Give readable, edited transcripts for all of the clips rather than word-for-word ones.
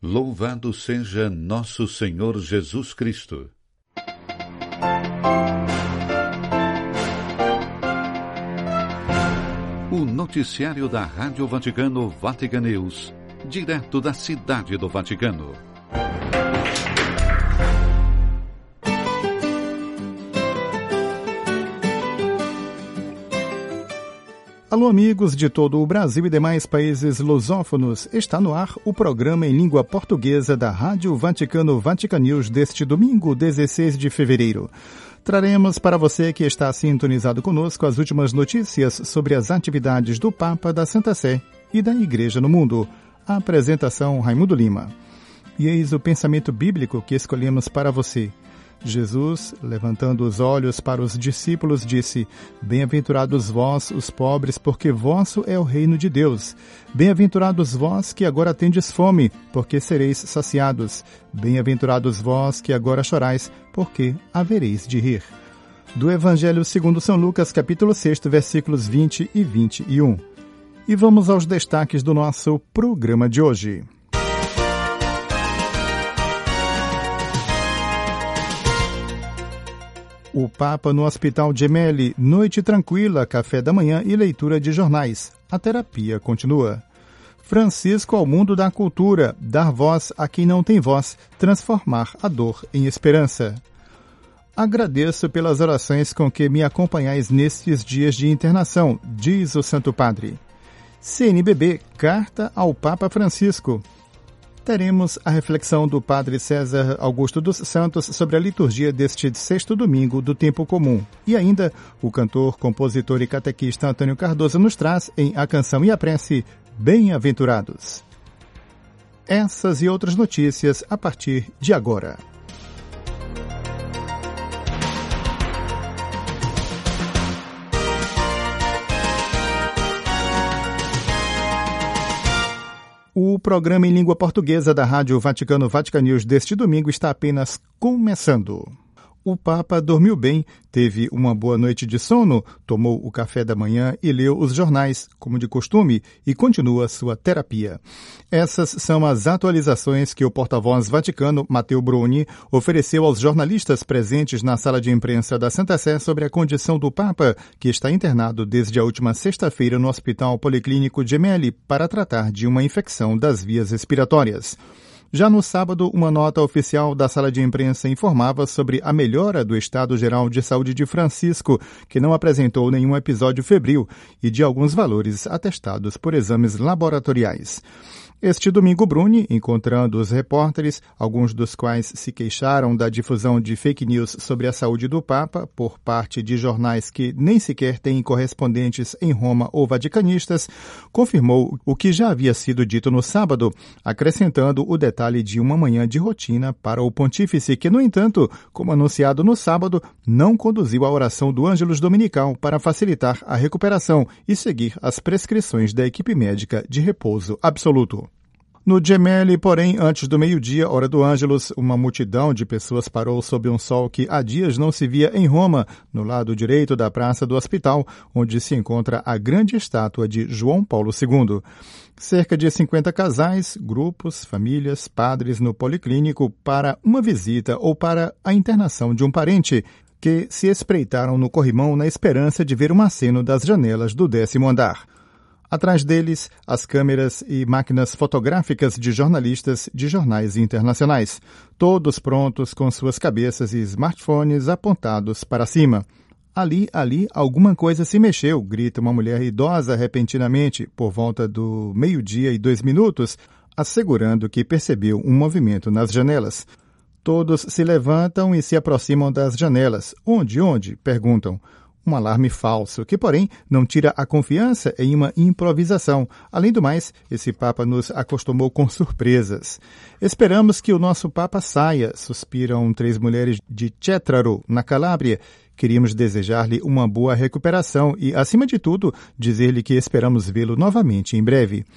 Louvado seja nosso Senhor Jesus Cristo. O noticiário da Rádio Vaticano Vatican News, direto da Cidade do Vaticano. Alô, amigos de todo o Brasil e demais países lusófonos. Está no ar o programa em língua portuguesa da Rádio Vaticano Vatican News deste domingo, 16 de fevereiro. Traremos para você que está sintonizado conosco as últimas notícias sobre as atividades do Papa, da Santa Sé e da Igreja no mundo. A apresentação Raimundo Lima. E eis o pensamento bíblico que escolhemos para você. Jesus, levantando os olhos para os discípulos, disse: Bem-aventurados vós, os pobres, porque vosso é o reino de Deus. Bem-aventurados vós que agora tendes fome, porque sereis saciados. Bem-aventurados vós que agora chorais, porque havereis de rir. Do Evangelho segundo São Lucas, capítulo 6, versículos 20 e 21. E vamos aos destaques do nosso programa de hoje. O Papa no Hospital Gemelli, noite tranquila, café da manhã e leitura de jornais. A terapia continua. Francisco ao mundo da cultura, dar voz a quem não tem voz, transformar a dor em esperança. Agradeço pelas orações com que me acompanhais nestes dias de internação, diz o Santo Padre. CNBB, carta ao Papa Francisco. Teremos a reflexão do Padre César Augusto dos Santos sobre a liturgia deste sexto domingo do tempo comum. E ainda, o cantor, compositor e catequista Antônio Cardoso nos traz, em A Canção e a Prece, Bem-aventurados. Essas e outras notícias a partir de agora. O programa em língua portuguesa da Rádio Vaticano Vatican News deste domingo está apenas começando. O Papa dormiu bem, teve uma boa noite de sono, tomou o café da manhã e leu os jornais, como de costume, e continua sua terapia. Essas são as atualizações que o porta-voz vaticano, Matteo Bruni, ofereceu aos jornalistas presentes na sala de imprensa da Santa Sé sobre a condição do Papa, que está internado desde a última sexta-feira no Hospital Policlínico Gemelli para tratar de uma infecção das vias respiratórias. Já no sábado, uma nota oficial da sala de imprensa informava sobre a melhora do estado geral de saúde de Francisco, que não apresentou nenhum episódio febril, e de alguns valores atestados por exames laboratoriais. Este domingo, Bruni, encontrando os repórteres, alguns dos quais se queixaram da difusão de fake news sobre a saúde do Papa por parte de jornais que nem sequer têm correspondentes em Roma ou vaticanistas, confirmou o que já havia sido dito no sábado, acrescentando o detalhe de uma manhã de rotina para o pontífice que, no entanto, como anunciado no sábado, não conduziu a oração do Ângelus Dominical para facilitar a recuperação e seguir as prescrições da equipe médica de repouso absoluto. No Gemelli, porém, antes do meio-dia, hora do Ângelus, uma multidão de pessoas parou sob um sol que há dias não se via em Roma, no lado direito da praça do hospital, onde se encontra a grande estátua de João Paulo II. Cerca de 50 casais, grupos, famílias, padres no policlínico para uma visita ou para a internação de um parente, que se espreitaram no corrimão na esperança de ver um aceno das janelas do 10º andar. Atrás deles, as câmeras e máquinas fotográficas de jornalistas de jornais internacionais, todos prontos com suas cabeças e smartphones apontados para cima. Ali, alguma coisa se mexeu, grita uma mulher idosa repentinamente, por volta do 12:02, assegurando que percebeu um movimento nas janelas. Todos se levantam e se aproximam das janelas. Onde? Perguntam. Um alarme falso, que, porém, não tira a confiança em uma improvisação. Além do mais, esse Papa nos acostumou com surpresas. Esperamos que o nosso Papa saia, suspiram 3 mulheres de Cetraro, na Calábria. Queríamos desejar-lhe uma boa recuperação e, acima de tudo, dizer-lhe que esperamos vê-lo novamente em breve.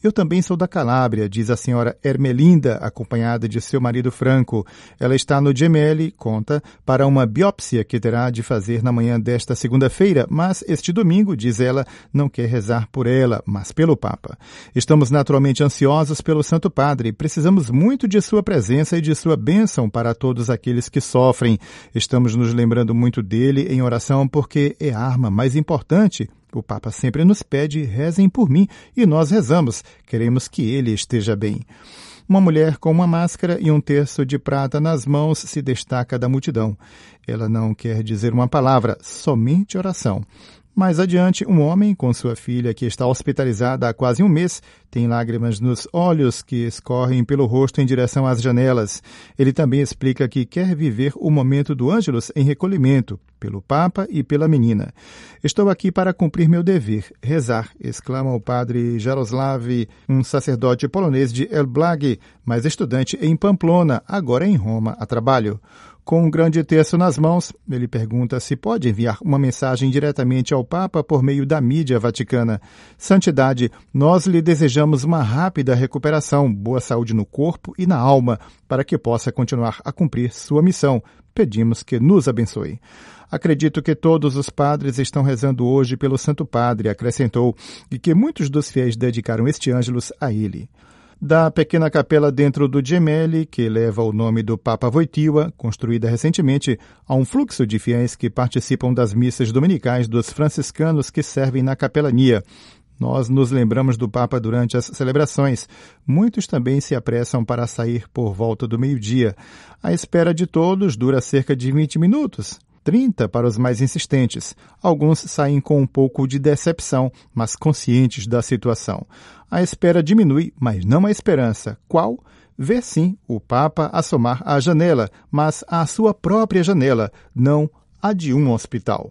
Eu também sou da Calábria, diz a senhora Ermelinda, acompanhada de seu marido Franco. Ela está no Gemelli, conta, para uma biópsia que terá de fazer na manhã desta segunda-feira, mas este domingo, diz ela, não quer rezar por ela, mas pelo Papa. Estamos naturalmente ansiosos pelo Santo Padre. Precisamos muito de sua presença e de sua bênção para todos aqueles que sofrem. Estamos nos lembrando muito dele em oração porque é a arma mais importante. O Papa sempre nos pede, rezem por mim, e nós rezamos. Queremos que ele esteja bem. Uma mulher com uma máscara e um terço de prata nas mãos se destaca da multidão. Ela não quer dizer uma palavra, somente oração. Mais adiante, um homem com sua filha, que está hospitalizada há quase um mês, tem lágrimas nos olhos que escorrem pelo rosto em direção às janelas. Ele também explica que quer viver o momento do Ângelus em recolhimento, pelo Papa e pela menina. Estou aqui para cumprir meu dever, rezar, exclama o padre Jaroslav, um sacerdote polonês de Elbląg, mas estudante em Pamplona, agora em Roma, a trabalho. Com um grande texto nas mãos, ele pergunta se pode enviar uma mensagem diretamente ao Papa por meio da mídia vaticana. Santidade, nós lhe desejamos uma rápida recuperação, boa saúde no corpo e na alma, para que possa continuar a cumprir sua missão. Pedimos que nos abençoe. Acredito que todos os padres estão rezando hoje pelo Santo Padre, acrescentou, e que muitos dos fiéis dedicaram este ângelus a ele. Da pequena capela dentro do Gemelli, que leva o nome do Papa Wojtyła, construída recentemente, há um fluxo de fiéis que participam das missas dominicais dos franciscanos que servem na capelania. Nós nos lembramos do Papa durante as celebrações. Muitos também se apressam para sair por volta do meio-dia. A espera de todos dura cerca de 20 minutos. 30 para os mais insistentes. Alguns saem com um pouco de decepção, mas conscientes da situação. A espera diminui, mas não a esperança. Qual? Ver sim o Papa assomar à janela, mas à sua própria janela, não a de um hospital.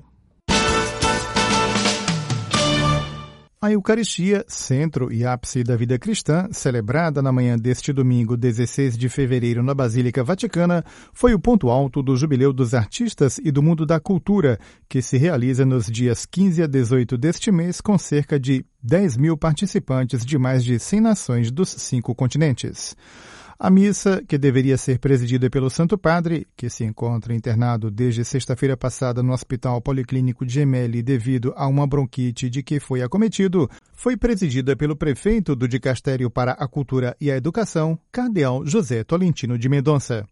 A Eucaristia, centro e ápice da vida cristã, celebrada na manhã deste domingo, 16 de fevereiro, na Basílica Vaticana, foi o ponto alto do Jubileu dos Artistas e do Mundo da Cultura, que se realiza nos dias 15 a 18 deste mês, com cerca de 10 mil participantes de mais de 100 nações dos 5 continentes. A missa, que deveria ser presidida pelo Santo Padre, que se encontra internado desde sexta-feira passada no Hospital Policlínico Gemelli devido a uma bronquite de que foi acometido, foi presidida pelo prefeito do Dicastério para a Cultura e a Educação, Cardeal José Tolentino de Mendonça.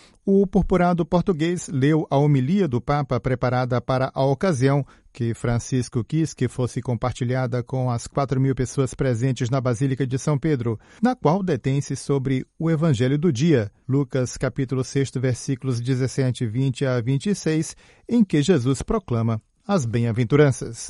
O purpurado português leu a homilia do Papa preparada para a ocasião, que Francisco quis que fosse compartilhada com as 4.000 pessoas presentes na Basílica de São Pedro, na qual detém-se sobre o Evangelho do dia, Lucas capítulo 6, versículos 17, 20 a 26, em que Jesus proclama as bem-aventuranças.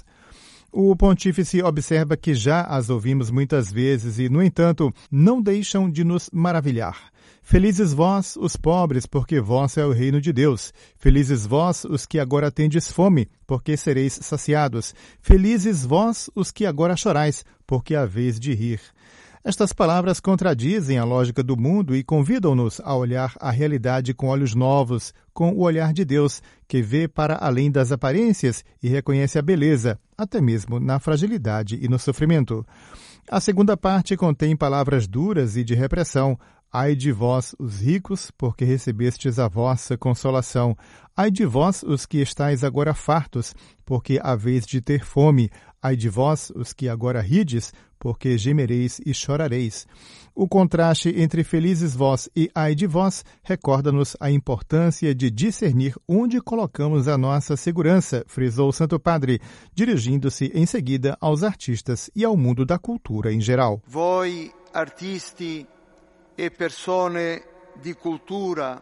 O pontífice observa que já as ouvimos muitas vezes e, no entanto, não deixam de nos maravilhar. Felizes vós, os pobres, porque vós é o reino de Deus. Felizes vós, os que agora tendes fome, porque sereis saciados. Felizes vós, os que agora chorais, porque haveis de rir. Estas palavras contradizem a lógica do mundo e convidam-nos a olhar a realidade com olhos novos, com o olhar de Deus, que vê para além das aparências e reconhece a beleza, até mesmo na fragilidade e no sofrimento. A segunda parte contém palavras duras e de repressão. Ai de vós, os ricos, porque recebestes a vossa consolação. Ai de vós, os que estáis agora fartos, porque haveis de ter fome. Ai de vós, os que agora rides, porque gemereis e chorareis. O contraste entre felizes vós e ai de vós recorda-nos a importância de discernir onde colocamos a nossa segurança, frisou o Santo Padre, dirigindo-se em seguida aos artistas e ao mundo da cultura em geral. Voi, artisti e persone di cultura,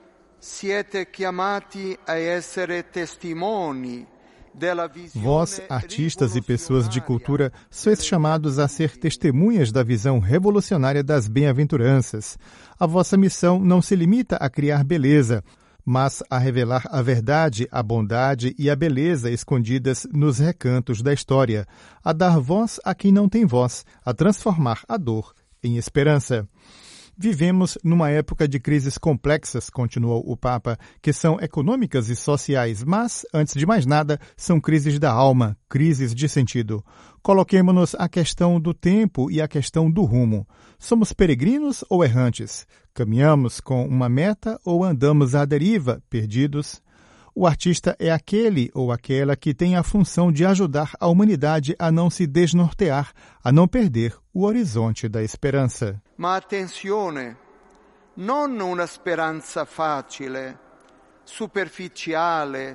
siete chiamati a essere testimoni. Vós, artistas e pessoas de cultura, sois chamados a ser testemunhas da visão revolucionária das bem-aventuranças. A vossa missão não se limita a criar beleza, mas a revelar a verdade, a bondade e a beleza escondidas nos recantos da história, a dar voz a quem não tem voz, a transformar a dor em esperança. Vivemos numa época de crises complexas, continuou o Papa, que são econômicas e sociais, mas, antes de mais nada, são crises da alma, crises de sentido. Coloquemo-nos a questão do tempo e a questão do rumo. Somos peregrinos ou errantes? Caminhamos com uma meta ou andamos à deriva, perdidos? O artista é aquele ou aquela que tem a função de ajudar a humanidade a não se desnortear, a não perder o horizonte da esperança. Ma attenzione, non una speranza facile, superficiale,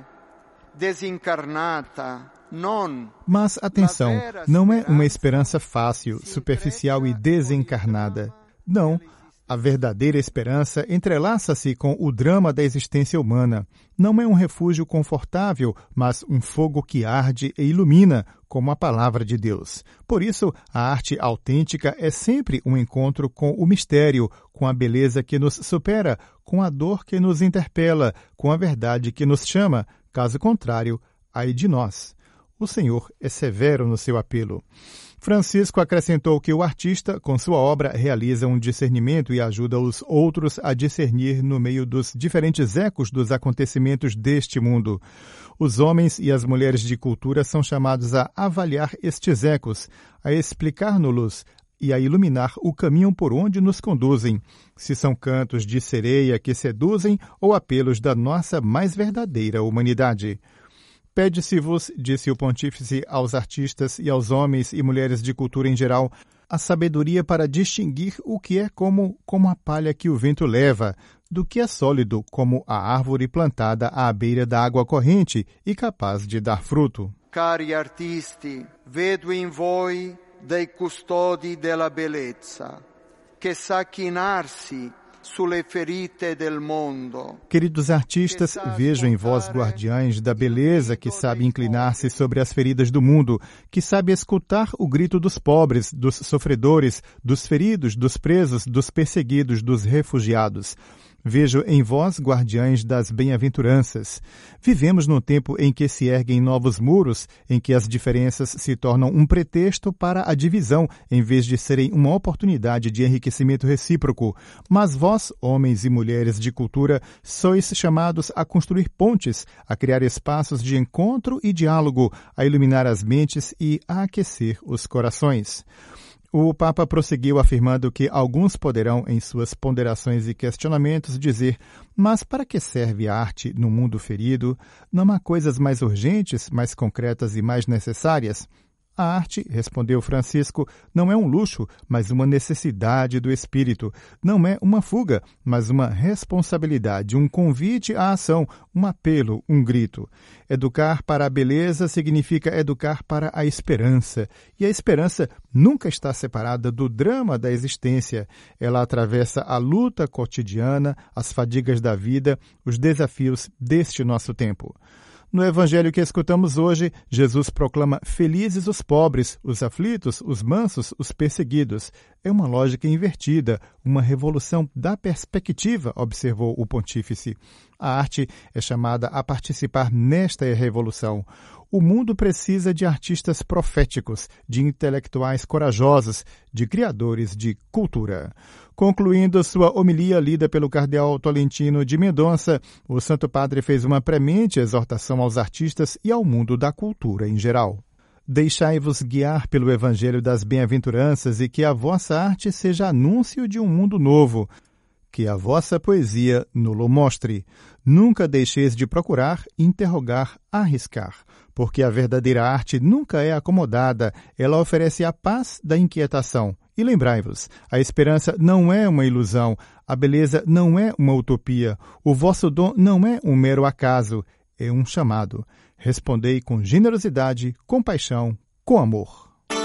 desencarnata, non. Mas atenção, não é uma esperança fácil, superficial e desencarnada. Não. A verdadeira esperança entrelaça-se com o drama da existência humana. Não é um refúgio confortável, mas um fogo que arde e ilumina, como a palavra de Deus. Por isso, a arte autêntica é sempre um encontro com o mistério, com a beleza que nos supera, com a dor que nos interpela, com a verdade que nos chama. Caso contrário, ai de nós. O Senhor é severo no seu apelo. Francisco acrescentou que o artista, com sua obra, realiza um discernimento e ajuda os outros a discernir no meio dos diferentes ecos dos acontecimentos deste mundo. Os homens e as mulheres de cultura são chamados a avaliar estes ecos, a explicar-nos-los e a iluminar o caminho por onde nos conduzem, se são cantos de sereia que seduzem ou apelos da nossa mais verdadeira humanidade. Pede-se-vos, disse o pontífice aos artistas e aos homens e mulheres de cultura em geral, a sabedoria para distinguir o que é como a palha que o vento leva, do que é sólido como a árvore plantada à beira da água corrente e capaz de dar fruto. Cari artisti, vedo in voi dei custodi della bellezza, che sa chinarsi sulle ferite del mondo. Queridos artistas, vejo em vós guardiães da beleza que sabe inclinar-se sobre as feridas do mundo, que sabe escutar o grito dos pobres, dos sofredores, dos feridos, dos presos, dos perseguidos, dos refugiados. Vejo em vós guardiães das bem-aventuranças. Vivemos num tempo em que se erguem novos muros, em que as diferenças se tornam um pretexto para a divisão, em vez de serem uma oportunidade de enriquecimento recíproco. Mas vós, homens e mulheres de cultura, sois chamados a construir pontes, a criar espaços de encontro e diálogo, a iluminar as mentes e a aquecer os corações. O Papa prosseguiu afirmando que alguns poderão, em suas ponderações e questionamentos, dizer: mas para que serve a arte no mundo ferido? Não há coisas mais urgentes, mais concretas e mais necessárias? A arte, respondeu Francisco, não é um luxo, mas uma necessidade do espírito. Não é uma fuga, mas uma responsabilidade, um convite à ação, um apelo, um grito. Educar para a beleza significa educar para a esperança. E a esperança nunca está separada do drama da existência. Ela atravessa a luta cotidiana, as fadigas da vida, os desafios deste nosso tempo. No evangelho que escutamos hoje, Jesus proclama felizes os pobres, os aflitos, os mansos, os perseguidos. É uma lógica invertida, uma revolução da perspectiva, observou o pontífice. A arte é chamada a participar nesta revolução. O mundo precisa de artistas proféticos, de intelectuais corajosos, de criadores de cultura. Concluindo sua homilia lida pelo cardeal Tolentino de Mendonça, o Santo Padre fez uma premente exortação aos artistas e ao mundo da cultura em geral. Deixai-vos guiar pelo Evangelho das Bem-aventuranças e que a vossa arte seja anúncio de um mundo novo. Que a vossa poesia nulo mostre. Nunca deixeis de procurar, interrogar, arriscar. Porque a verdadeira arte nunca é acomodada, ela oferece a paz da inquietação. E lembrai-vos, a esperança não é uma ilusão, a beleza não é uma utopia, o vosso dom não é um mero acaso, é um chamado. Respondei com generosidade, compaixão, com amor.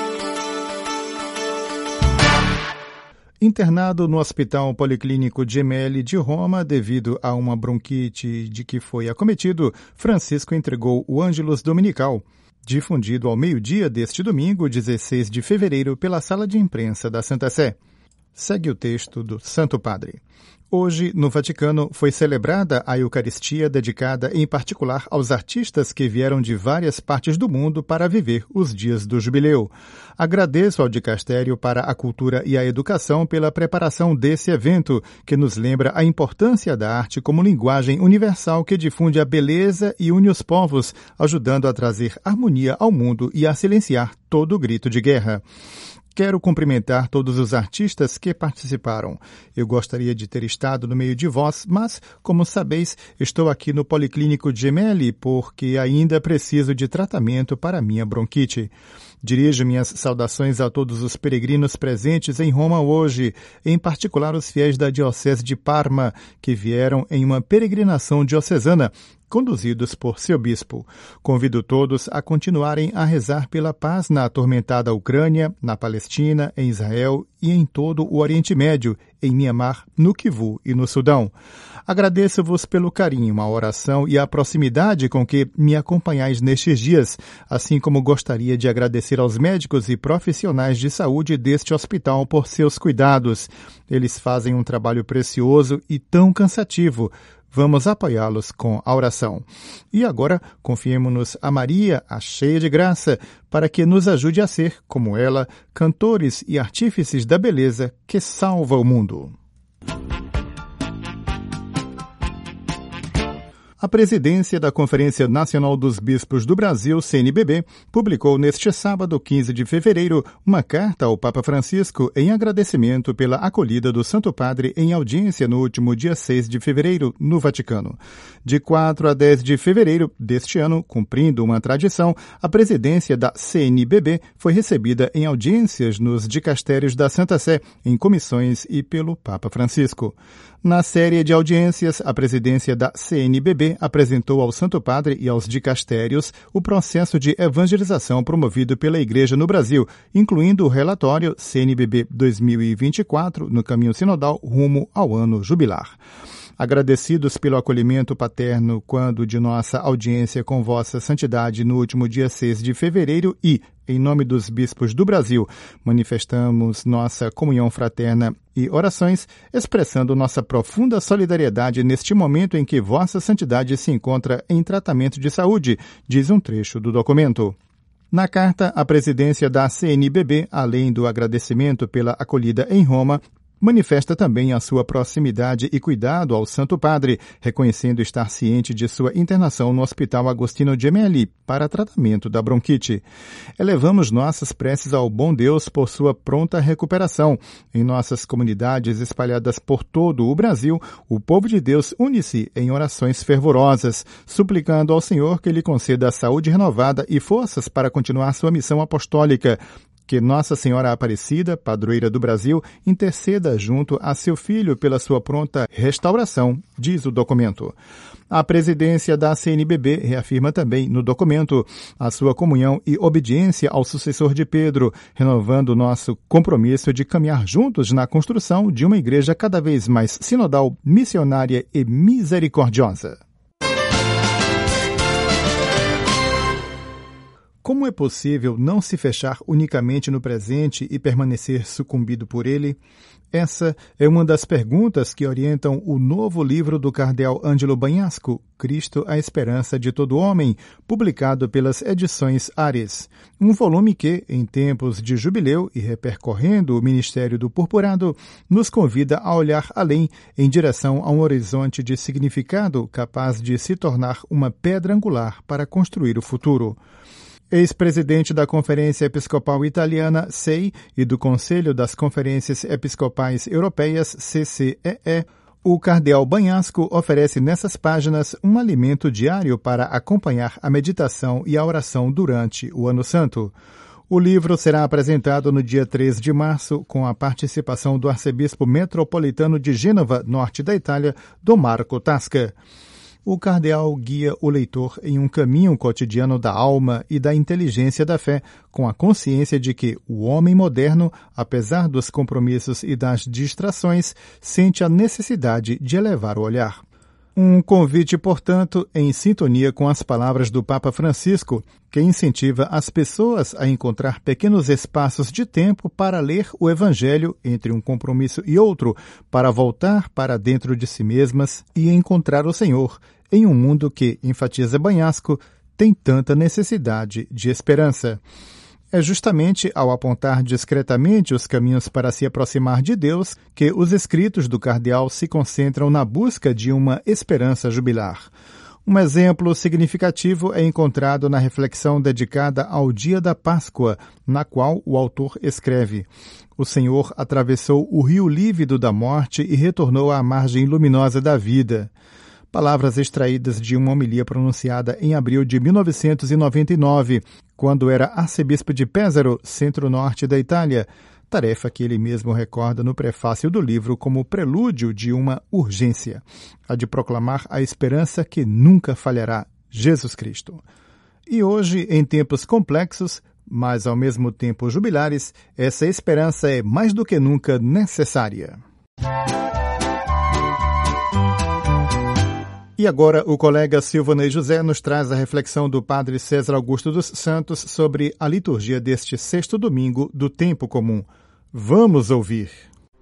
Internado no Hospital Policlínico Gemelli de Roma devido a uma bronquite de que foi acometido, Francisco entregou o Ângelus Dominical, difundido ao meio-dia deste domingo, 16 de fevereiro, pela Sala de Imprensa da Santa Sé. Segue o texto do Santo Padre. Hoje, no Vaticano, foi celebrada a Eucaristia dedicada em particular aos artistas que vieram de várias partes do mundo para viver os dias do Jubileu. Agradeço ao Dicastério para a Cultura e a Educação pela preparação desse evento, que nos lembra a importância da arte como linguagem universal que difunde a beleza e une os povos, ajudando a trazer harmonia ao mundo e a silenciar todo grito de guerra. Quero cumprimentar todos os artistas que participaram. Eu gostaria de ter estado no meio de vós, mas, como sabeis, estou aqui no Policlínico Gemelli porque ainda preciso de tratamento para minha bronquite. Dirijo minhas saudações a todos os peregrinos presentes em Roma hoje, em particular os fiéis da Diocese de Parma, que vieram em uma peregrinação diocesana, conduzidos por seu bispo. Convido todos a continuarem a rezar pela paz na atormentada Ucrânia, na Palestina, em Israel e em todo o Oriente Médio, em Mianmar, no Kivu e no Sudão. Agradeço-vos pelo carinho, a oração e a proximidade com que me acompanhais nestes dias, assim como gostaria de agradecer aos médicos e profissionais de saúde deste hospital por seus cuidados. Eles fazem um trabalho precioso e tão cansativo. Vamos apoiá-los com a oração. E agora, confiemo-nos a Maria, a cheia de graça, para que nos ajude a ser, como ela, cantores e artífices da beleza que salva o mundo. A presidência da Conferência Nacional dos Bispos do Brasil, CNBB, publicou neste sábado, 15 de fevereiro, uma carta ao Papa Francisco em agradecimento pela acolhida do Santo Padre em audiência no último dia 6 de fevereiro, no Vaticano. De 4 a 10 de fevereiro deste ano, cumprindo uma tradição, a presidência da CNBB foi recebida em audiências nos dicastérios da Santa Sé, em comissões e pelo Papa Francisco. Na série de audiências, a presidência da CNBB apresentou ao Santo Padre e aos dicastérios o processo de evangelização promovido pela Igreja no Brasil, incluindo o relatório CNBB 2024, no caminho sinodal rumo ao ano jubilar. Agradecidos pelo acolhimento paterno quando de nossa audiência com Vossa Santidade no último dia 6 de fevereiro e, em nome dos bispos do Brasil, manifestamos nossa comunhão fraterna e orações, expressando nossa profunda solidariedade neste momento em que Vossa Santidade se encontra em tratamento de saúde, diz um trecho do documento. Na carta, a presidência da CNBB, além do agradecimento pela acolhida em Roma, manifesta também a sua proximidade e cuidado ao Santo Padre, reconhecendo estar ciente de sua internação no Hospital Agostino Gemelli para tratamento da bronquite. Elevamos nossas preces ao bom Deus por sua pronta recuperação. Em nossas comunidades espalhadas por todo o Brasil, o povo de Deus une-se em orações fervorosas, suplicando ao Senhor que lhe conceda saúde renovada e forças para continuar sua missão apostólica. Que Nossa Senhora Aparecida, padroeira do Brasil, interceda junto a seu filho pela sua pronta restauração, diz o documento. A presidência da CNBB reafirma também no documento a sua comunhão e obediência ao sucessor de Pedro, renovando nosso compromisso de caminhar juntos na construção de uma igreja cada vez mais sinodal, missionária e misericordiosa. Como é possível não se fechar unicamente no presente e permanecer sucumbido por ele? Essa é uma das perguntas que orientam o novo livro do cardeal Ângelo Bagnasco, Cristo, a Esperança de Todo Homem, publicado pelas edições Ares. Um volume que, em tempos de jubileu e repercorrendo o ministério do purpurado, nos convida a olhar além, em direção a um horizonte de significado capaz de se tornar uma pedra angular para construir o futuro. Ex-presidente da Conferência Episcopal Italiana, SEI, e do Conselho das Conferências Episcopais Europeias, CCEE, o cardeal Bagnasco oferece nessas páginas um alimento diário para acompanhar a meditação e a oração durante o Ano Santo. O livro será apresentado no dia 3 de março, com a participação do arcebispo metropolitano de Gênova, norte da Itália, Dom Marco Tasca. O cardeal guia o leitor em um caminho cotidiano da alma e da inteligência da fé, com a consciência de que o homem moderno, apesar dos compromissos e das distrações, sente a necessidade de elevar o olhar. Um convite, portanto, em sintonia com as palavras do Papa Francisco, que incentiva as pessoas a encontrar pequenos espaços de tempo para ler o Evangelho entre um compromisso e outro, para voltar para dentro de si mesmas e encontrar o Senhor, em um mundo que, enfatiza Banhasco, tem tanta necessidade de esperança. É justamente ao apontar discretamente os caminhos para se aproximar de Deus que os escritos do cardeal se concentram na busca de uma esperança jubilar. Um exemplo significativo é encontrado na reflexão dedicada ao dia da Páscoa, na qual o autor escreve: O Senhor atravessou o rio lívido da morte e retornou à margem luminosa da vida. Palavras extraídas de uma homilia pronunciada em abril de 1999, quando era arcebispo de Pesaro, centro-norte da Itália, tarefa que ele mesmo recorda no prefácio do livro como prelúdio de uma urgência, a de proclamar a esperança que nunca falhará, Jesus Cristo. E hoje, em tempos complexos, mas ao mesmo tempo jubilares, essa esperança é mais do que nunca necessária. E agora o colega Silvanei José nos traz a reflexão do padre César Augusto dos Santos sobre a liturgia deste sexto domingo do tempo comum. Vamos ouvir.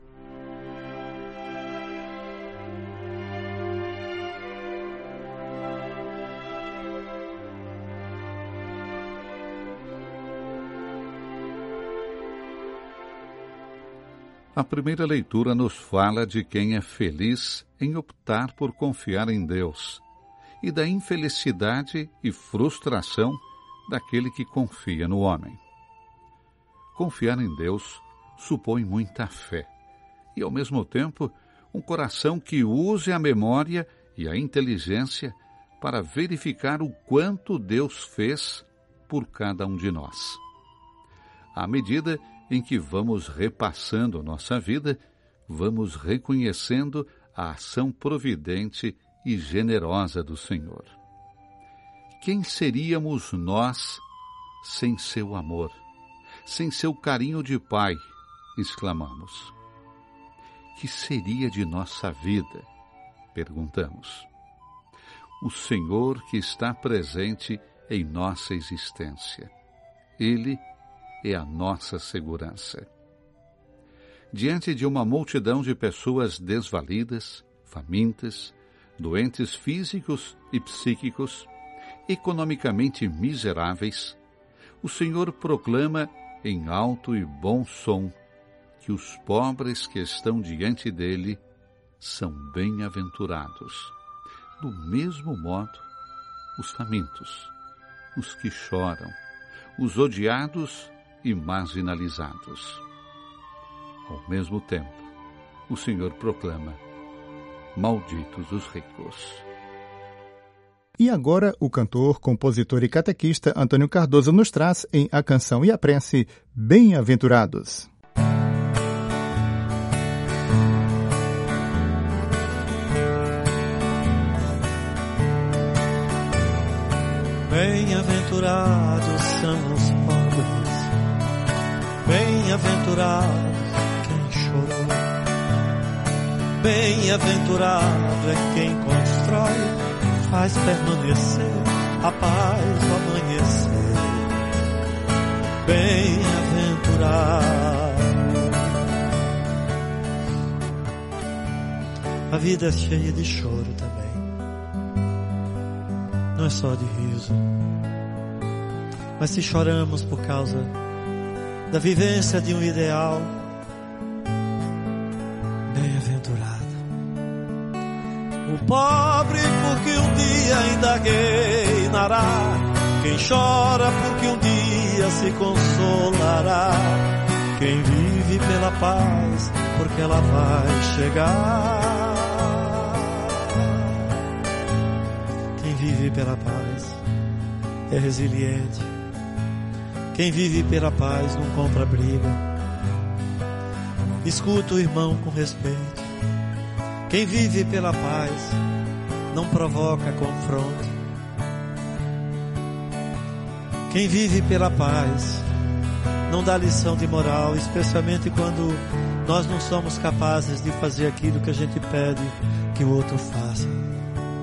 A primeira leitura nos fala de quem é feliz em optar por confiar em Deus e da infelicidade e frustração daquele que confia no homem. Confiar em Deus supõe muita fé e, ao mesmo tempo, um coração que use a memória e a inteligência para verificar o quanto Deus fez por cada um de nós. À medida em que vamos repassando nossa vida, vamos reconhecendo a ação providente e generosa do Senhor. Quem seríamos nós sem seu amor, sem seu carinho de Pai? Exclamamos. Que seria de nossa vida? Perguntamos. O Senhor que está presente em nossa existência. Ele é a nossa segurança. Diante de uma multidão de pessoas desvalidas, famintas, doentes físicos e psíquicos, economicamente miseráveis, o Senhor proclama em alto e bom som que os pobres que estão diante dele são bem-aventurados. Do mesmo modo, os famintos, os que choram, os odiados e marginalizados. Ao mesmo tempo, o Senhor proclama: malditos os ricos. E agora o cantor, compositor e catequista Antônio Cardoso nos traz em A Canção e a Prece, Bem-aventurados. Bem-aventurados são os pobres, bem-aventurado quem chorou, bem-aventurado é quem constrói, faz permanecer a paz do amanhecer. Bem-aventurado. A vida é cheia de choro também, não é só de riso. Mas se choramos por causa da vivência de um ideal, bem-aventurado o pobre, porque um dia indagueirá, quem chora porque um dia se consolará, quem vive pela paz porque ela vai chegar. Quem vive pela paz é resiliente. Quem vive pela paz não compra briga, escuta o irmão com respeito. Quem vive pela paz não provoca confronto. Quem vive pela paz não dá lição de moral, especialmente quando nós não somos capazes de fazer aquilo que a gente pede que o outro faça.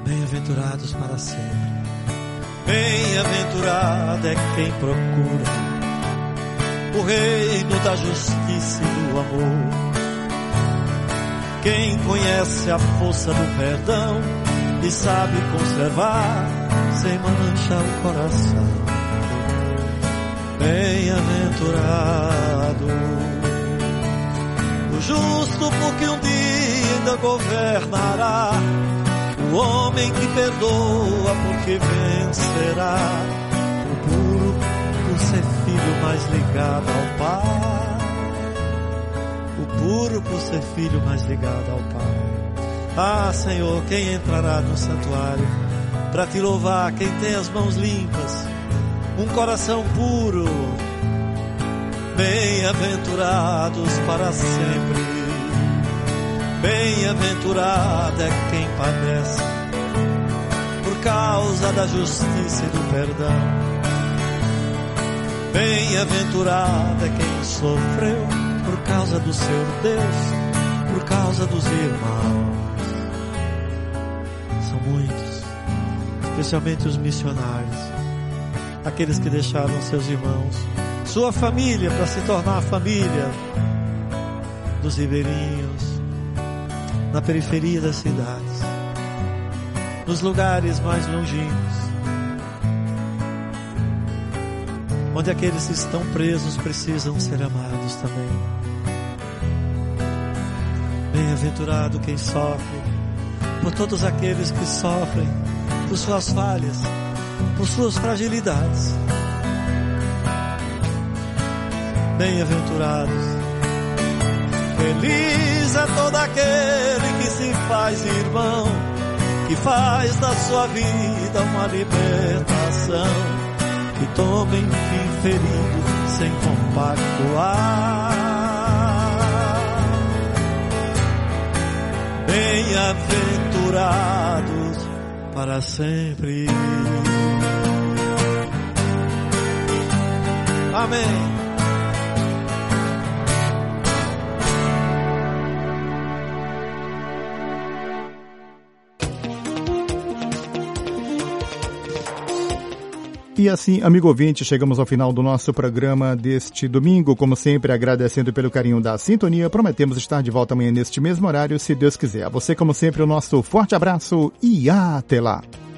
bem-aventurados para sempre. Bem-aventurado é quem procura o reino da justiça e do amor, quem conhece a força do perdão e sabe conservar sem mancha o coração. Bem-aventurado o justo, porque um dia ainda governará, o homem que perdoa porque vencerá, o puro por ser filho mais ligado ao Pai, o puro por ser filho mais ligado ao Pai. Ah, Senhor, quem entrará no santuário para te louvar? Quem tem as mãos limpas, um coração puro. Bem-aventurados para sempre. Bem-aventurado é quem padece por causa da justiça e do perdão. Bem-aventurado é quem sofreu por causa do seu Deus, por causa dos irmãos. São muitos, especialmente os missionários, aqueles que deixaram seus irmãos, sua família, para se tornar a família dos ribeirinhos, na periferia das cidades, nos lugares mais longínquos, onde aqueles que estão presos precisam ser amados também. Bem-aventurado quem sofre, por todos aqueles que sofrem por suas falhas, por suas fragilidades. Bem-aventurados, feliz é todo aquele que se faz irmão, que faz da sua vida uma libertação, que toma enfim ferido sem compactuar. Bem-aventurados para sempre. Amém. E assim, amigo ouvinte, chegamos ao final do nosso programa deste domingo. Como sempre, agradecendo pelo carinho da sintonia. Prometemos estar de volta amanhã neste mesmo horário, se Deus quiser. A você, como sempre, o nosso forte abraço e até lá!